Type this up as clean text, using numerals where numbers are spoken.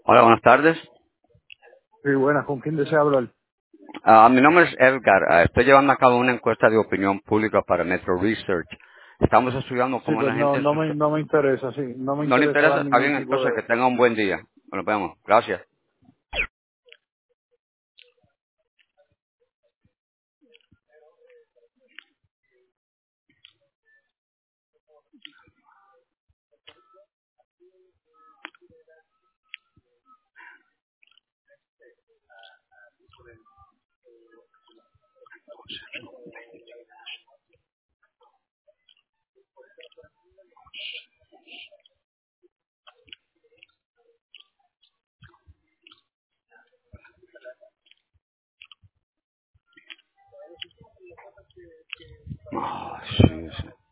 Hola, buenas tardes. Sí, buenas, ¿con quién desea hablar? Mi nombre es Edgar. Estoy llevando a cabo una encuesta de opinión pública para Metro Research. Estamos estudiando Sí, cómo pues la gente... no me interesa, sí, no me ¿No le interesa interesa? dar Está ningún bien, tipo entonces de... que tenga un buen día. Nos vemos. Gracias. Sí, sí.